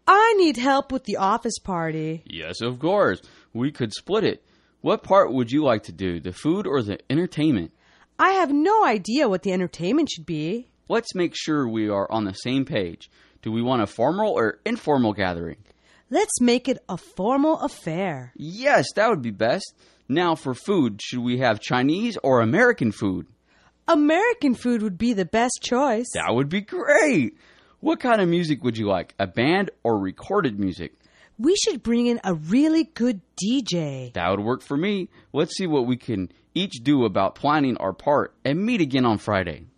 I need help with the office party. Yes, of course. We could split it. What part would you like to do, the food or the entertainment? I have no idea what the entertainment should be. Let's make sure we are on the same page. Do we want a formal or informal gathering? Let's make it a formal affair. Yes, that would be best. Now for food, should we have Chinese or American food? American food would be the best choice. That would be great. What kind of music would you like, a band or recorded music? We should bring in a really good DJ. That would work for me. Let's see what we can each do about planning our part and meet again on Friday.